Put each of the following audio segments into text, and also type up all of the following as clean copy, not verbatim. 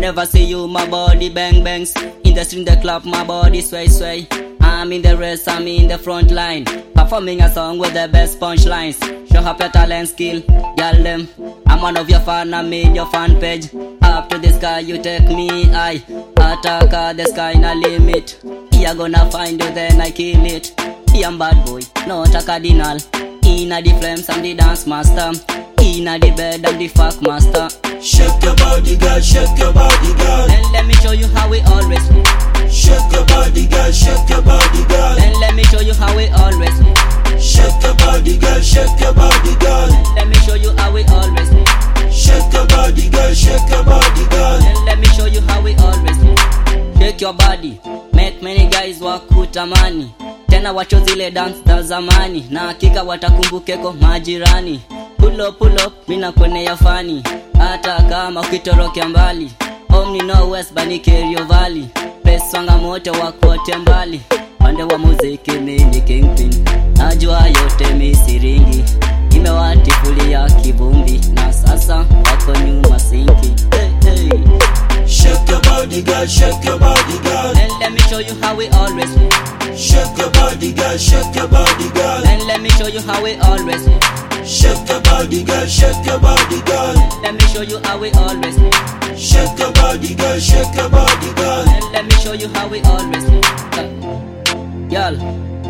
Whenever see you, my body bang bangs. In the street, the club, my body sway sway. I'm in the race, I'm in the front line, performing a song with the best punchlines. Show up your talent, skill, girl them. I'm one of your fan, I'm in your fan page. Up to the sky, you take me high. Attack the sky, no limit. You're gonna find you, then I kill it. I'm bad boy, not a cardinal. Inna the flames, I'm the dance master. Inna the bed, I'm the fuck master. Shake your body, girl, shake your body, girl. Then let me show you how we always. Shake your body, girl, shake your body, girl. Then let me show you how we always. Shake your body, girl, shake your body, girl. Let me show you how we always. Shake your body, girl, shake your body, girl. Then let me show you how we always. Shake your body, make many guys wakutamani. Tena wacho zile dance za zamani, na hakika watakumbukeko majirani. Pull up, mina kwenye ya fani. Hata kama ukitorokea mbali, Omni no West bani Kerio Valley. Pesa wanga moto wakote mbali. Pande wa muziki mini kingpin, najua yote misiringi. Imewatifulia kivumbi, na sasa wako nyuma sinki. Hey, hey. Shake your body, girl, shake your body, girl. Then let me show you how we always. Shake your body, girl, shake your body, girl. Then let me show you how we always. Shake your body, girl, shake your body, girl. Let me show you how we always. Shake your body, girl, shake your body, girl. Then let me show you how we always. Girl,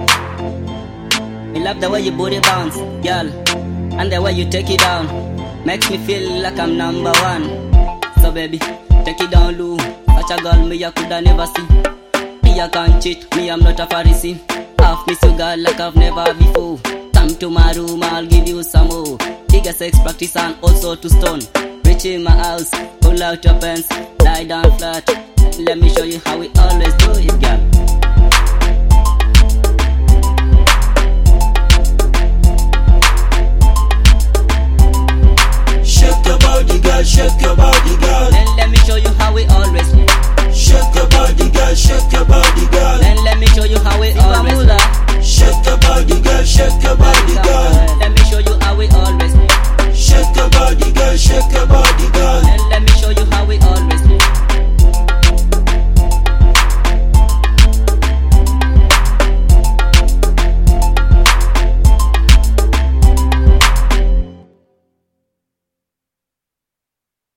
me love the way you booty bounce, girl, and the way you take it down. Makes me feel like I'm number one. So baby, take it down low. Such a girl me I coulda never see. Me I can't cheat, me I'm not a Pharisee. Half miss you girl like I've never before. Come to my room, I'll give you some more. Bigger sex practice and also to stone. Reach in my house, pull out your pants, lie down flat. Let me show you how we always do it, girl.